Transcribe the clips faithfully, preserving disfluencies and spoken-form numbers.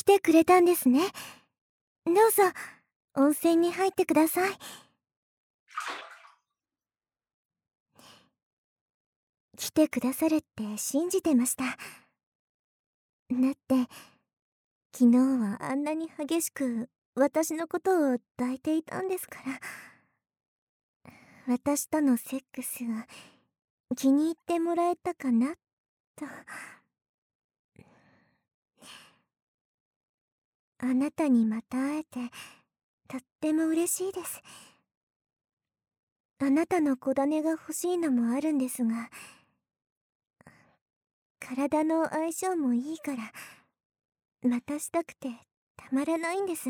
てくれたんですね。どうぞ、温泉に入ってください。来てくださるって信じてました。だって、昨日はあんなに激しく私のことを抱いていたんですから。私とのセックスが気に入ってもらえたかな、と。あなたにまた会えて、とっても嬉しいです。あなたの子種が欲しいのもあるんですが、体の相性もいいから、またしたくてたまらないんです。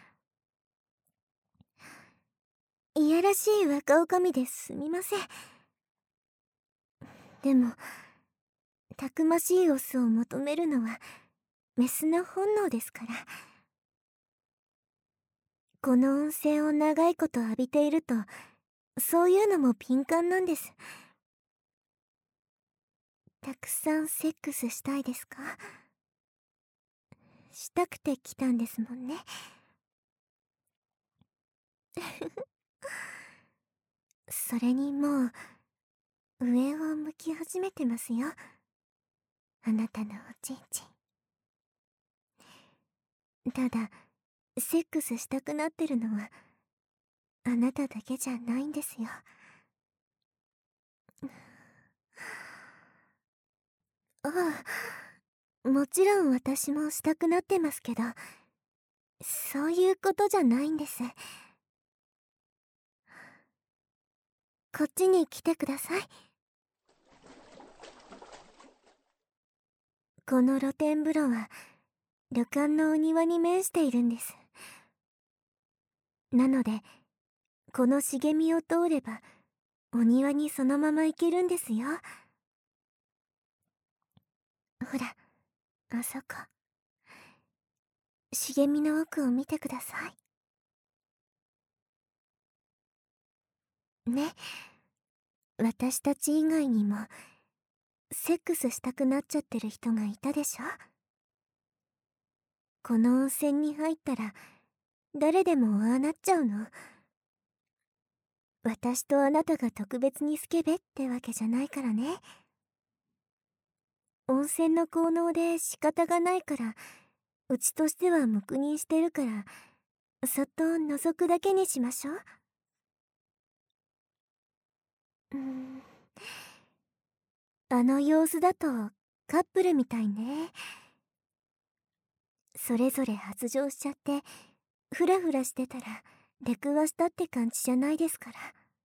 いやらしい若女将ですみません。でも、たくましいオスを求めるのは、メスの本能ですから。この温泉を長いこと浴びていると、そういうのも敏感なんです。たくさんセックスしたいですか？したくて来たんですもんね。それにもう、上を向き始めてますよ。あなたのおちんちん。ただ、セックスしたくなってるのは、あなただけじゃないんですよ。ああ、もちろん私もしたくなってますけど、そういうことじゃないんです。こっちに来てください。この露天風呂は、旅館のお庭に面しているんです。なので、この茂みを通れば、お庭にそのまま行けるんですよ。ほら、あそこ。茂みの奥を見てください。ね。私たち以外にも、セックスしたくなっちゃってる人がいたでしょ？この温泉に入ったら、誰でもああなっちゃうの。私とあなたが特別にスケベってわけじゃないからね。温泉の効能で仕方がないから、うちとしては黙認してるから、そっと覗くだけにしましょう。うーん。あの様子だとカップルみたいね。それぞれ発情しちゃってフラフラしてたら出くわしたって感じじゃないですから。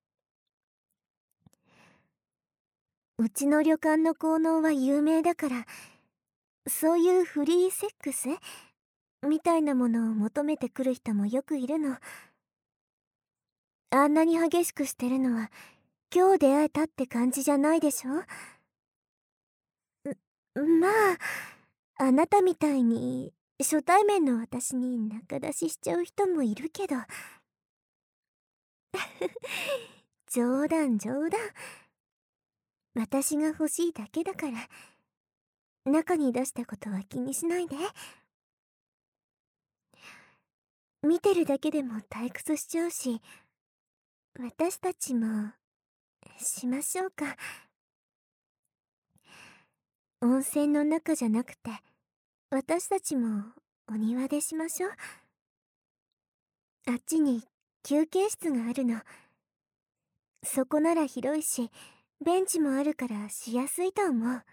うちの旅館の効能は有名だから、そういうフリーセックスみたいなものを求めてくる人もよくいるの。あんなに激しくしてるのは今日出会えたって感じじゃないでしょ？まあ、あなたみたいに初対面の私に仲出ししちゃう人もいるけど。冗談冗談。私が欲しいだけだから、中に出したことは気にしないで。見てるだけでも退屈しちゃうし、私たちもしましょうか。温泉の中じゃなくて、私たちもお庭でしましょう。あっちに休憩室があるの。そこなら広いし、ベンチもあるからしやすいと思う。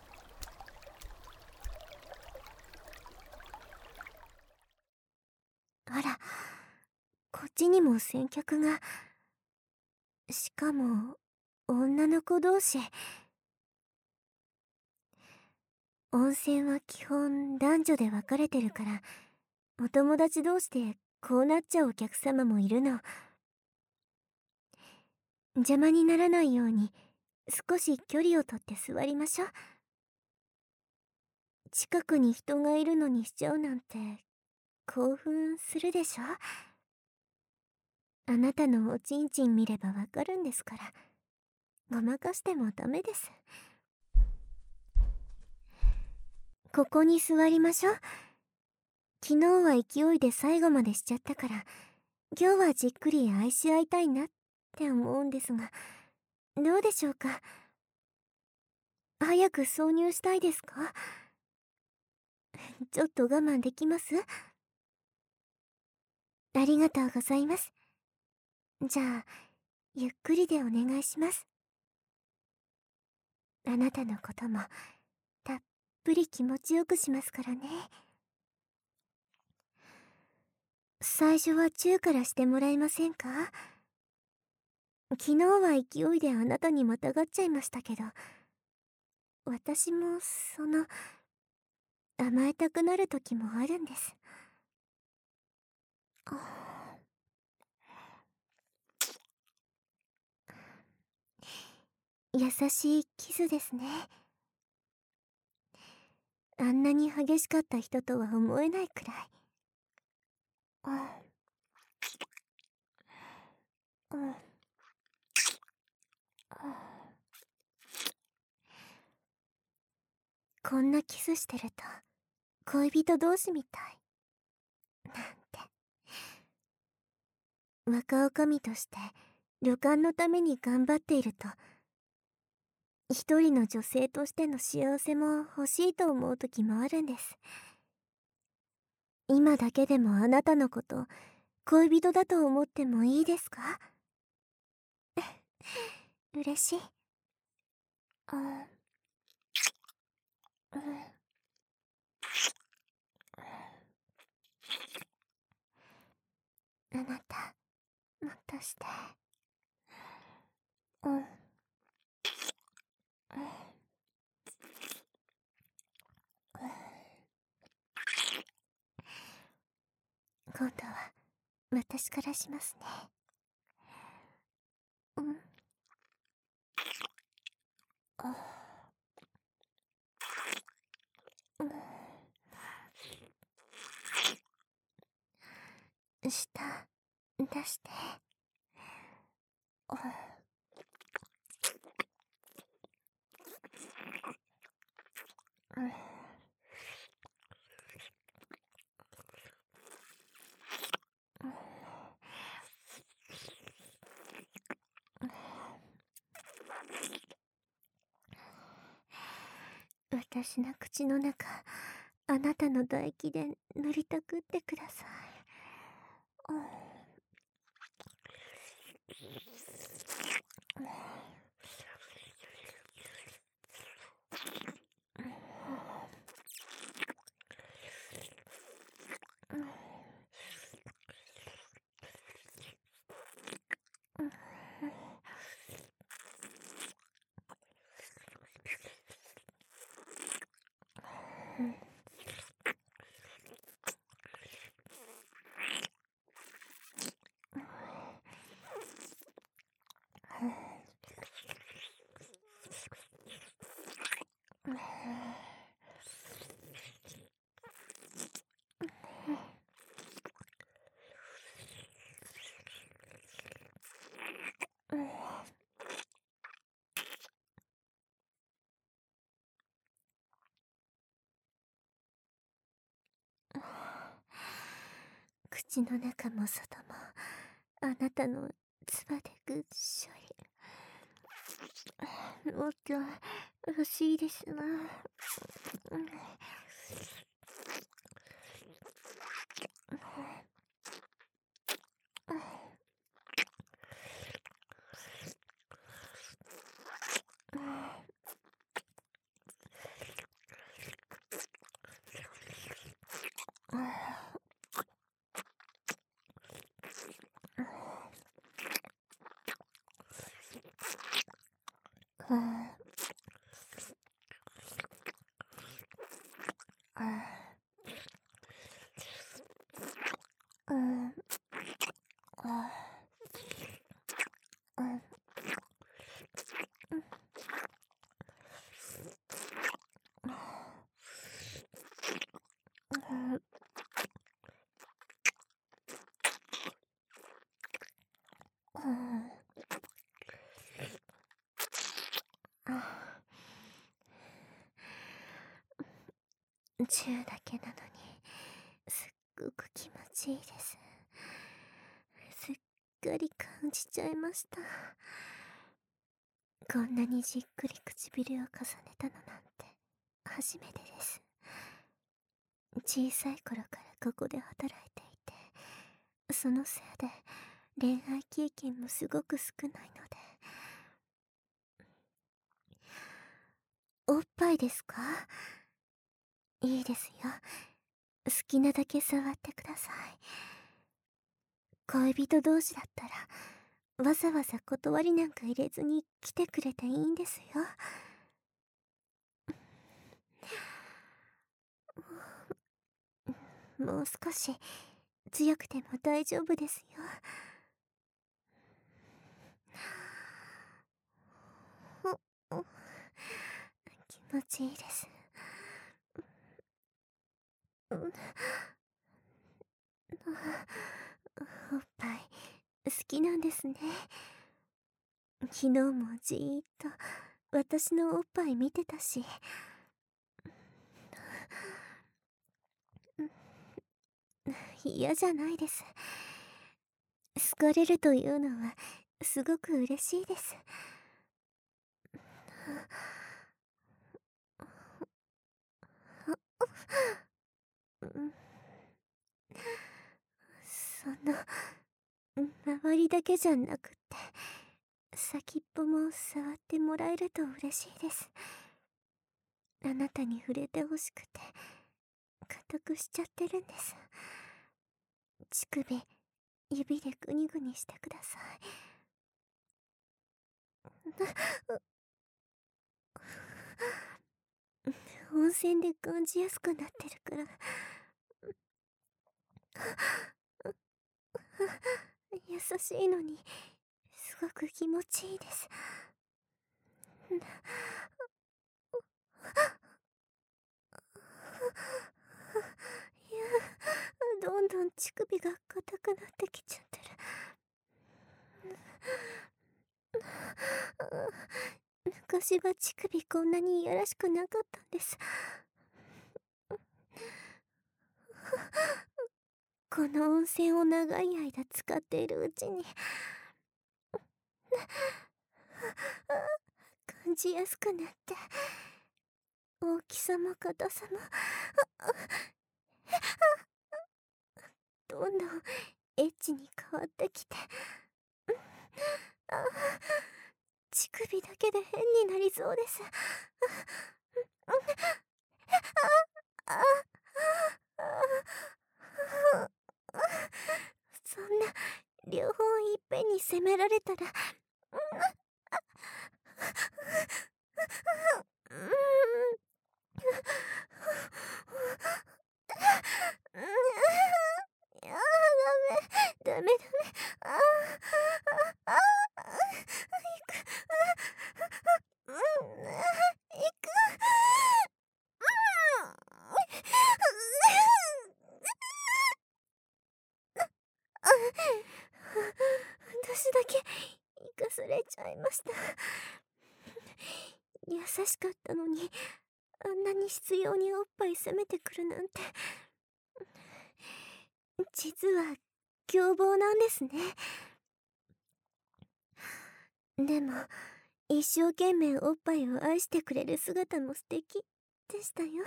あら、こっちにも先客が。しかも、女の子同士。温泉は基本男女で分かれてるから、お友達同士でこうなっちゃうお客様もいるの。邪魔にならないように少し距離をとって座りましょう。近くに人がいるのにしちゃうなんて興奮するでしょ？あなたのおちんちん見ればわかるんですから、ごまかしてもダメです。ここに座りましょう。 昨日は勢いで最後までしちゃったから、今日はじっくり愛し合いたいなって思うんですが、どうでしょうか。早く挿入したいですか？ちょっと我慢できます？ありがとうございます。じゃあ、ゆっくりでお願いします。あなたのことも、たっぷり気持ちよくしますからね。最初はチューからしてもらえませんか？昨日は勢いであなたにまたがっちゃいましたけど、私も、その、甘えたくなる時もあるんです。優しいキスですね。あんなに激しかった人とは思えないくらい。うんうん、こんなキスしてると恋人同士みたいなんて。若女将として旅館のために頑張っていると、一人の女性としての幸せも欲しいと思う時もあるんです。今だけでもあなたのこと恋人だと思ってもいいですか？嬉しい。うん、うん、あなた、もっとして。うん、うん、今度は私からしますね。うん、あ、うん、舌出して。うん、うん、私の口の中、あなたの唾液で塗りたくってください。うん、口の中も外もあなたの唾でぐっしょり。もっと欲しいですな。うん、チューだけなのにすっごく気持ちいいです。すっかり感じちゃいました。こんなにじっくり唇を重ねたのなんて初めてです。小さい頃からここで働いていて、そのせいで恋愛経験もすごく少ないので。おっぱいですか？いいですよ。好きなだけ触ってください。恋人同士だったらわざわざ断りなんか入れずに来てくれていいんですよ。もう少し強くても大丈夫ですよ。気持ちいいです。おっぱい好きなんですね。昨日もじーっと私のおっぱい見てたし。嫌じゃないです。好かれるというのはすごく嬉しいです。その周りだけじゃなくって先っぽも触ってもらえると嬉しいです。あなたに触れてほしくて固くしちゃってるんです。乳首指でグニグニしてください。温泉で感じやすくなってるから優しいのにすごく気持ちいいです。いや、どんどん乳首が硬くなってきちゃってる。昔は乳首こんなにいやらしくなかったんです。この温泉を長い間使っているうちに感じやすくなって、大きさも硬さもどんどんエッチに変わってきて、乳首だけで変になりそうです。そんな両方いっぺんに責められたら、いやダメダメダメ。ああああいくうんいく私だけ生かされちゃいました。優しかったのにあんなに執拗におっぱい責めてくるなんて。実は凶暴なんですね。でも一生懸命おっぱいを愛してくれる姿も素敵でしたよ。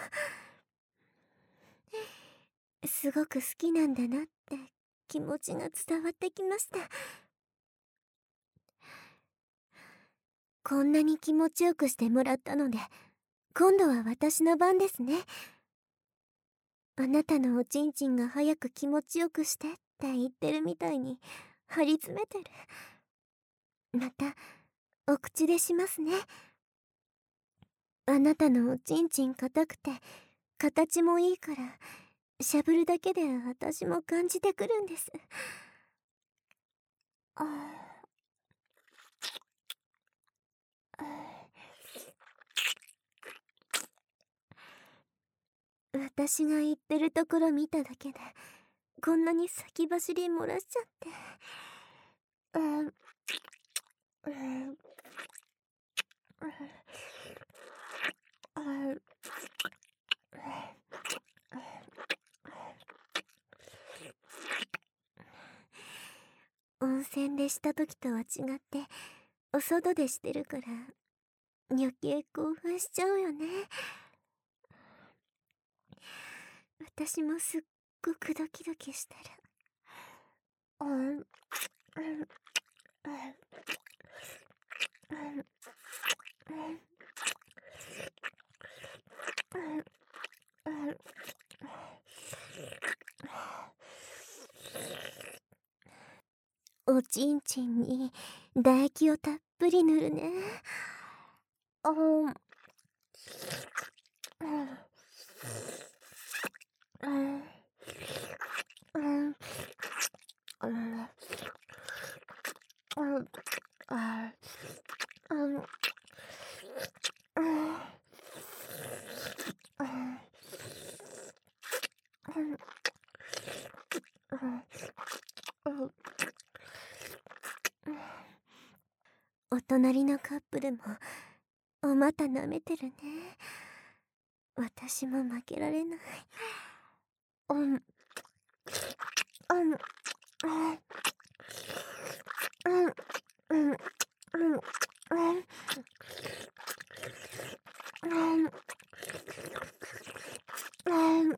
すごく好きなんだなって気持ちが伝わってきました。こんなに気持ちよくしてもらったので、今度は私の番ですね。あなたのおちんちんが早く気持ちよくしてって言ってるみたいに張り詰めてる。またお口でしますね。あなたのおちんちん硬くて形もいいから、しゃぶるだけで私も感じてくるんです。ああ、私が言ってるところ見ただけでこんなに先走り漏らしちゃって。あああ線でした時とは違ってお外でしてるから余計興奮しちゃうよね。私もすっごくドキドキしてる。うん、うん、うん、うん、うん、うん、うん。おちんちんに唾液をたっぷり塗るね。あん、うん、うん、うん、うん、うん、あ、うん、うん、うん、うん、お隣のカップルもお股舐めてるね。私も負けられない。うん、うん、うん、うん、うん、うん、うん、うん、うん、うん、うん、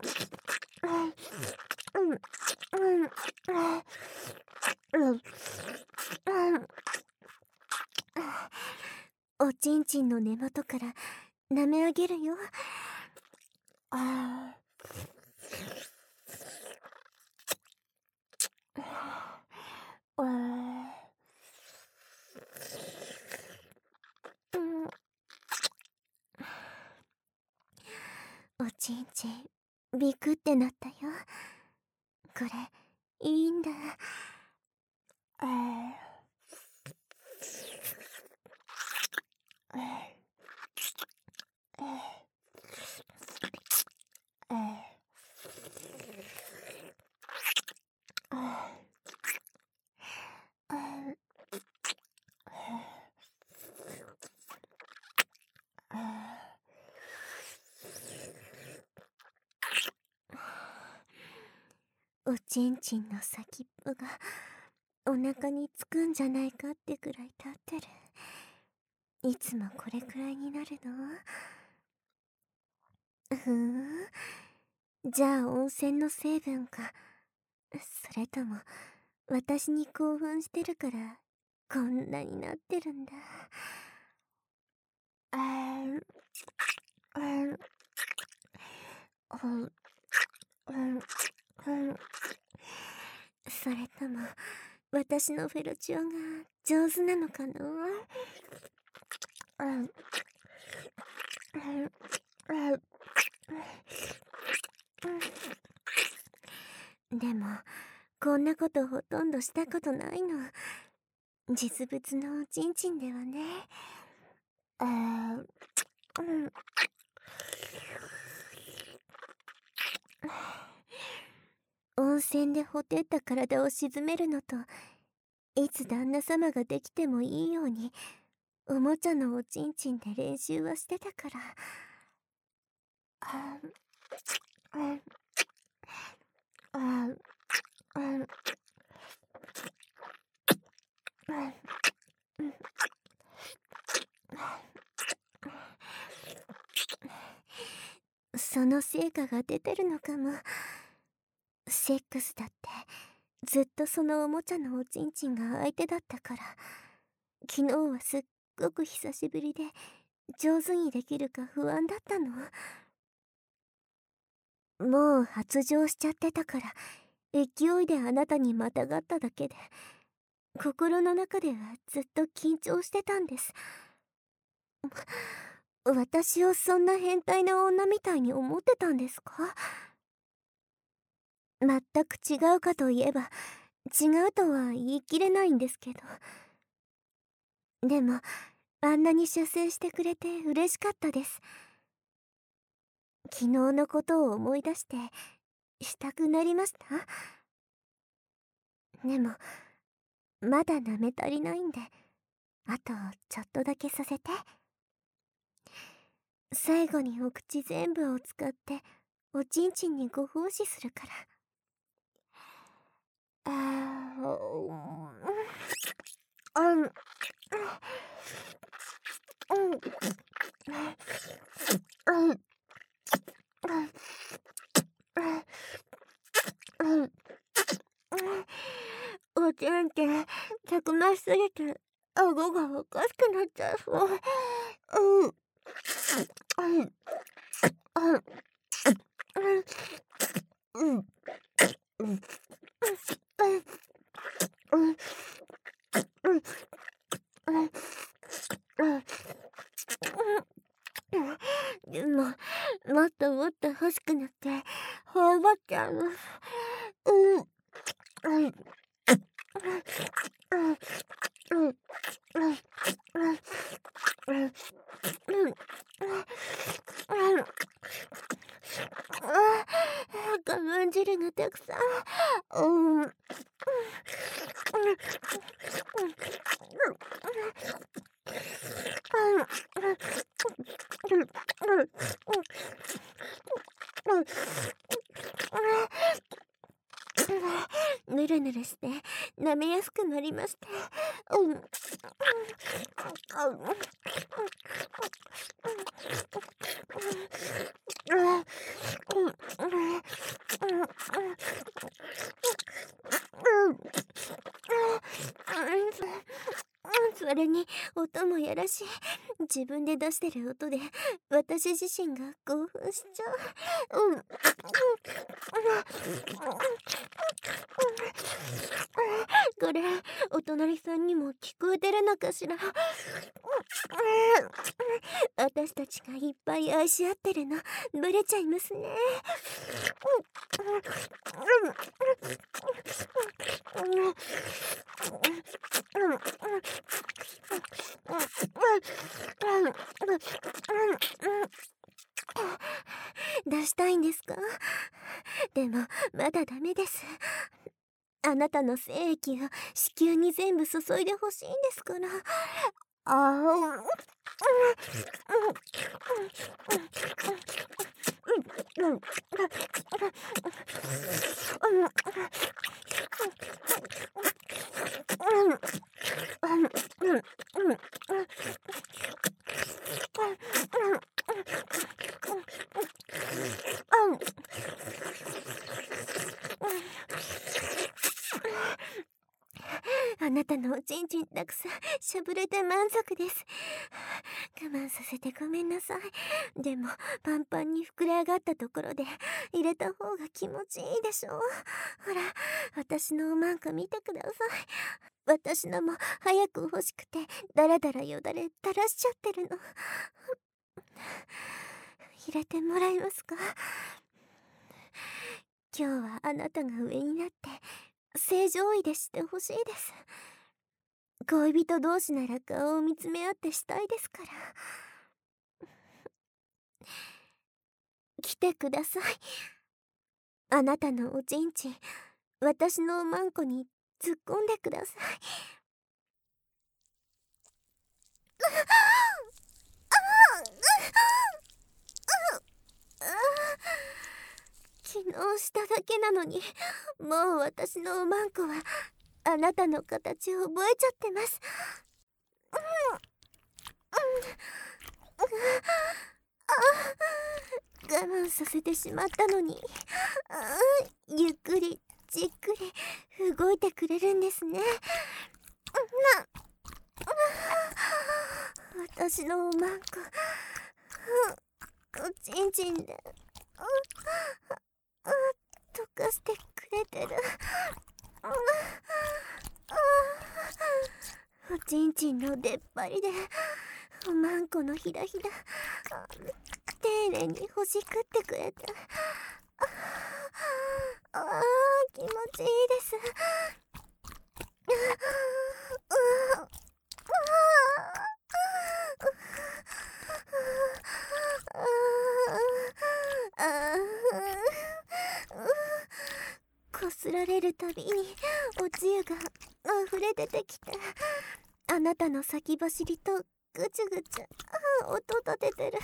うん、おちんちんの根元から舐め上げるよ。ああ、うん、おちんちんビクってなったよ。これいいんだ。ああ、ああ、ああ、おちんちんの先っぽがお腹につくんじゃないかってくらい立ってる。いつもこれくらいになるの？ふーん。じゃあ温泉の成分か。それとも私に興奮してるからこんなになってるんだ。あー、うん、うん、うん、うん。それとも私のフェロチオが上手なのかな。うん、うん、うん、うん。でもこんなことほとんどしたことないの。実物のおちんちんではね。あー、うん。温泉でほてった体を沈めるのといつ旦那様ができてもいいようにおもちゃのおちんちんで練習はしてたから。あー、うん、あー、うん、うん、うん。その成果が出てるのかも。セックスだってずっとそのおもちゃのおちんちんが相手だったから、昨日はすっごく久しぶりで上手にできるか不安だったの。もう発情しちゃってたから勢いであなたにまたがっただけで、心の中ではずっと緊張してたんです。私をそんな変態な女みたいに思ってたんですか？全く違うかといえば違うとは言い切れないんですけど、でもあんなに射精してくれて嬉しかったです。昨日のことを思い出してしたくなりました。でもまだ舐め足りないんで、あとちょっとだけさせて。最後にお口全部を使っておちんちんにご奉仕するから。あー、 うんうんうんうんおちんちん、たくましすぎて顎がおかしくなっちゃう。うんうんうんうんうんうんうんでも、もっともっと欲しくなって頬張っちゃう。うんうんうんうんうん我慢汁がたくさん。うんうんぬるぬるして舐めやすくなりました。うんうんそれに音もやらしい。自分で出してる音で私自身が興奮しちゃう。うんこれお隣さんにも聞こえてるのかしら。私たちがいっぱい愛し合ってるのバレちゃいますね。出したいんですか？でもまだダメです。あなたの精液を子宮に全部注いでほしいんですから。ああ、あなたのおちんちんたくさんしゃぶれて満足です。我慢させてごめんなさい。でもパンパンに膨れ上がったところで入れた方が気持ちいいでしょう。ほら、私のおまんこ見てください。私のも早く欲しくてだらだらよだれ垂らしちゃってるの。入れてもらえますか？今日はあなたが上になって正常位でしてほしいです。恋人同士なら顔を見つめ合ってしたいですから。来てください。あなたのおちんちん、私のおまんこに突っ込んでください。昨日しただけなのに、もう私のおまんこはあなたの形を覚えちゃってます。我慢させてしまったのに、ゆっくりじっくり動いてくれるんですね。私のおまんこ、おちんちんで溶かしてくれてる。おちんちんの出っ張りでおまんこのひらひら丁寧にほじくってくれて、ああ気持ちいいです。こすられるたびにおつゆが溢れ出てきて、あなたの先走りとぐちゅぐちゅ音立ててる。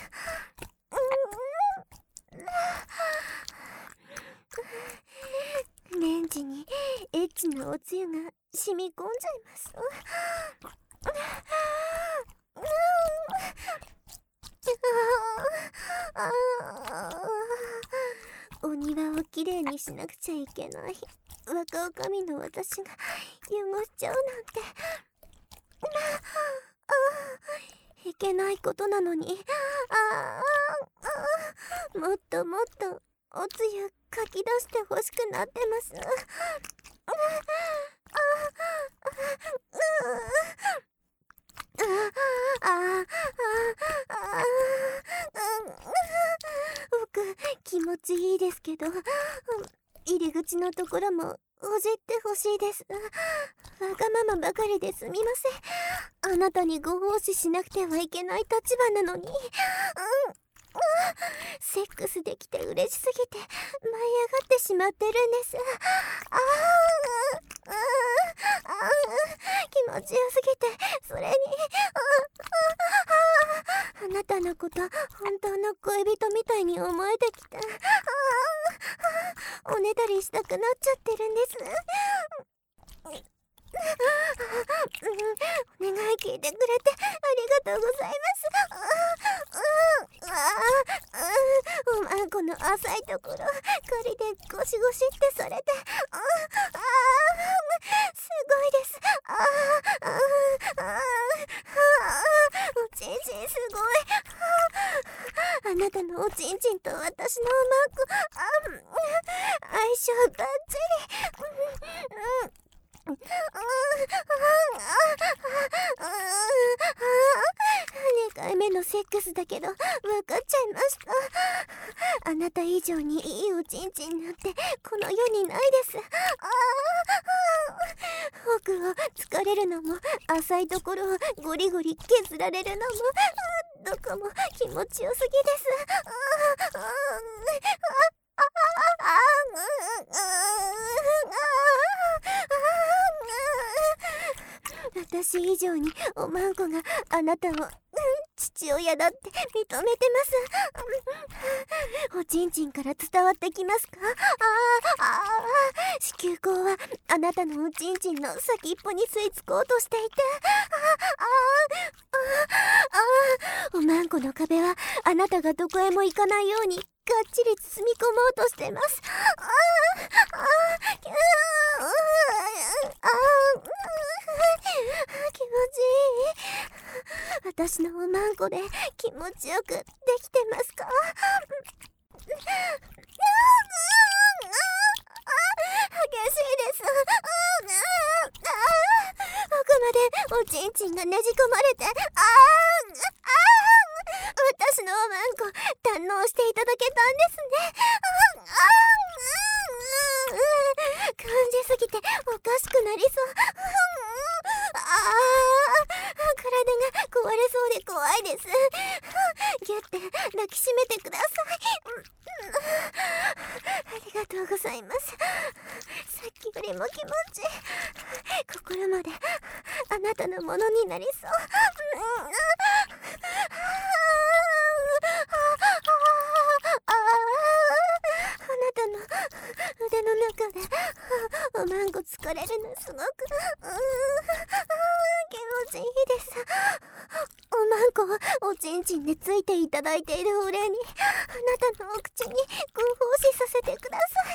レンジにエッチなおつゆが染み込んじゃいます。お庭をきれいにしなくちゃいけない若おかみの私が汚しちゃうなんて、いけないことなのに。ああ、もっともっとおつゆかき出してほしくなってます。僕気持ちいいですけど、入り口のところもほじってほしいです。わがままばかりですみません。あなたにご奉仕しなくてはいけない立場なのに。うん、セックスできて嬉しすぎて舞い上がってしまってるんです。ああ、気持ちよすぎて、それにあなたのこと本当の恋人みたいに思えてきた。おねだりしたくなっちゃってるんです。お願い聞いてくれてありがとうございます。おまんこの浅いところ仮でゴシゴシってされて、ああすごいです。ああおちんちんすごい。あなたのおちんちんと私のおまんこ、相性バッチリ。にかいめのセックスだけど分かっちゃいました。あなた以上にいいおちんちんなんてこの世にないです。あ僕を疲れるのも浅いところをゴリゴリ削られるのもどこも気持ちよすぎです。私以上におまんこがあなたを父親だって認めてます。おちんちんから伝わってきますか？ああ子宮口はあなたのおちんちんの先っぽに吸い付こうとしていて、ああおまんこの壁はあなたがどこへも行かないようにがっちり包み込もうとしてます。あああ気持ちいい。私のおまんこで気持ちよくできてますか？激しいです。奥までおちんちんがねじ込まれて、あ私のおまんこ堪能していただけたんですね。感じすぎておかしくなりそう。あ体が壊れそうで怖いです。ギュッて抱きしめてください。ありがとうございます。さっきよりも気持ち心まであなたのものになりそう。あなたの腕の中でおまんこ疲れるのすごく気持ちいいです。おまんこをおちんちんでついていただいているお礼にあなたのお口にご奉仕させてください。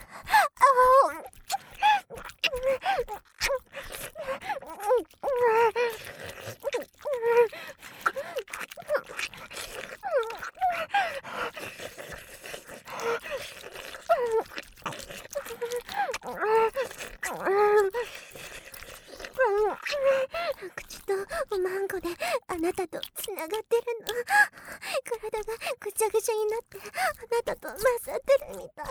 口とおまんこであなたとつながってるの。体がぐちゃぐちゃになってあなたと混ざってるみたい。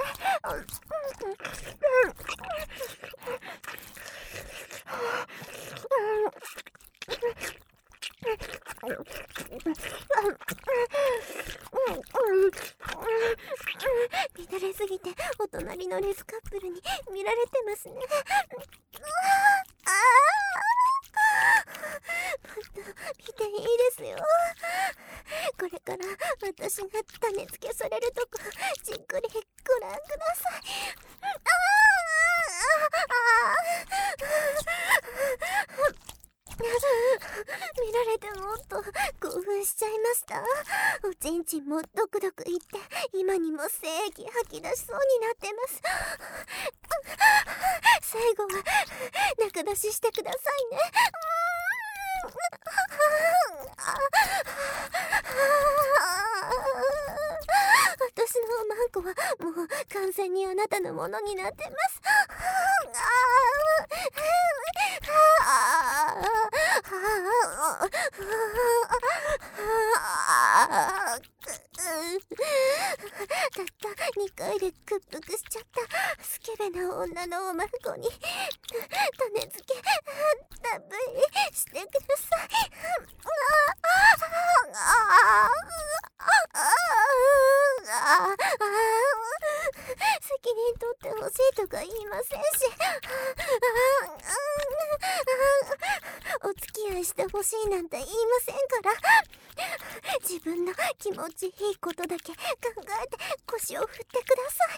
乱れすぎてお隣のレスカップルに見られてますね。ああもっと見ていいですよ。これから私が種付けされるとこじっくりご覧ください。ああ見られてもっと興奮しちゃいました。おちんちんもドクドクいって今にも精液吐き出しそうになってます。最後は中出ししてくださいね。私のマンコはもう完全にあなたのものになってます。たったにかいで屈服しちゃったスケベな女のおまんこに種付けたっぷりしてください。責任取ってほしいとか言いませんし、お付き合いしてほしいなんて言いませんから、自分の気持ちいいことだけ考えて腰を振ってください。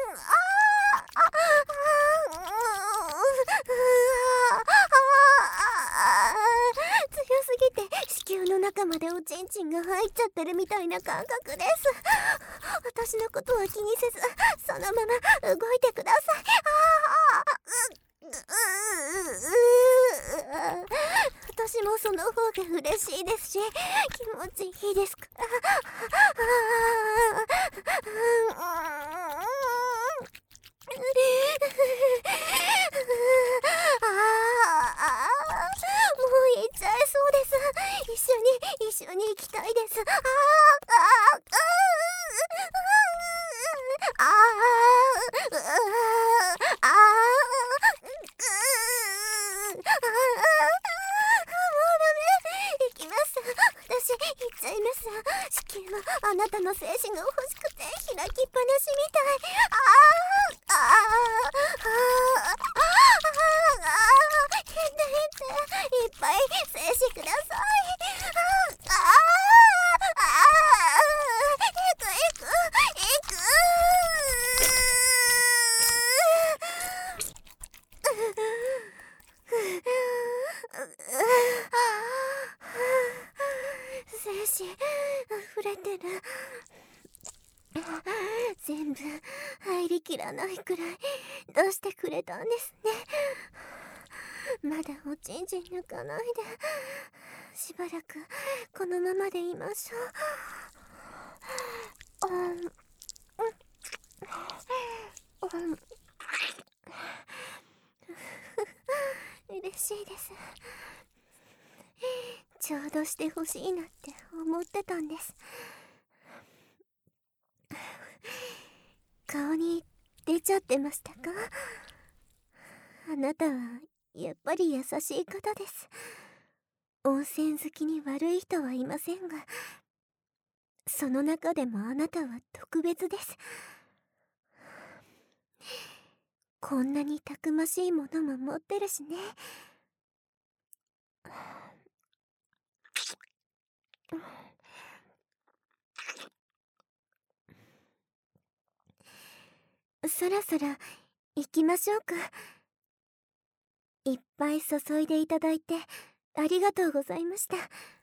強すぎて子宮の中までおちんちんが入っちゃってるみたいな感覚です。私のことは気にせずそのまま動いてください。私もその方が嬉しいですし気持ちいいですから。もう行っちゃいそうです。一緒に一緒に行きたいです。あーあーあーあーあー行きます。私行っちゃいます。子宮はあなたの精子が欲しくて開きっぱなしみたい。あーあーあーあー変だ変だ、いっぱい精子ください。あーあーあー行く行く行く。精子溢れてる。全部入りきらないくらい出してくれたんですね。まだおちんちん抜かないで、しばらくこのままでいましょう。うんうんうん嬉しいです。ちょうどしてほしいなって思ってたんです。顔に出ちゃってましたか？あなたはやっぱり優しい方です。温泉好きに悪い人はいませんが、その中でもあなたは特別です。こんなにたくましいものも持ってるしね。そろそろ行きましょうか。いっぱい注いでいただいてありがとうございました。も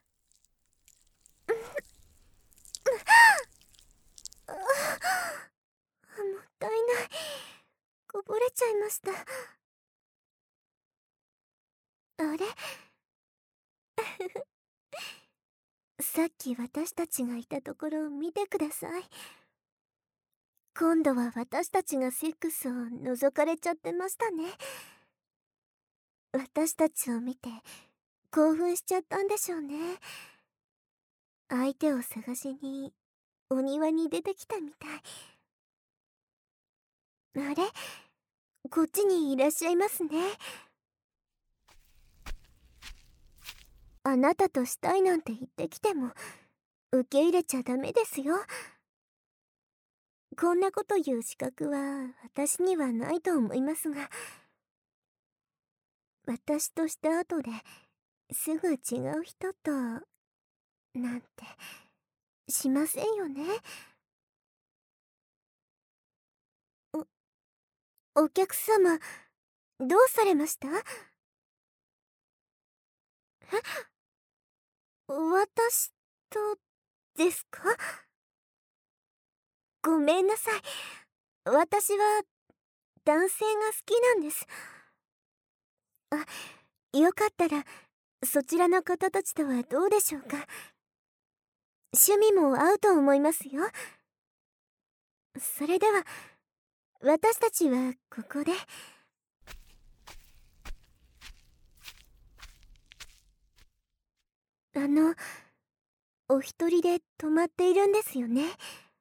ったいない、こぼれちゃいました。あれさっき私たちがいたところを見てください。今度は私たちがセックスを覗かれちゃってましたね。私たちを見て興奮しちゃったんでしょうね。相手を探しにお庭に出てきたみたい。あれ、こっちにいらっしゃいますね。あなたとしたいなんて言ってきても受け入れちゃダメですよ。こんなこと言う資格は私にはないと思いますが、私とした後ですぐ違う人となんてしませんよね。 お客様、どうされました？え、私とですか？ごめんなさい。私は男性が好きなんです。あ、よかったらそちらの方たちとはどうでしょうか。趣味も合うと思いますよ。それでは私たちはここで。あの、お一人で泊まっているんですよね。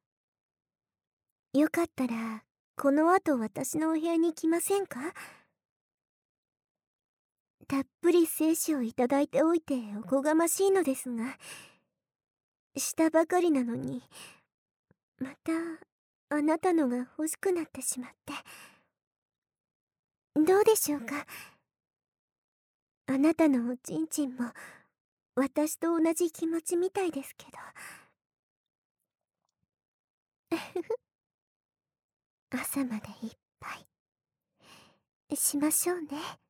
よかったらこの後私のお部屋に来ませんか？たっぷり精子をいただいておいておこがましいのですが、したばかりなのにまたあなたのが欲しくなってしまって。どうでしょうか。あなたのおちんちんも私と同じ気持ちみたいですけど。朝までいっぱいしましょうね。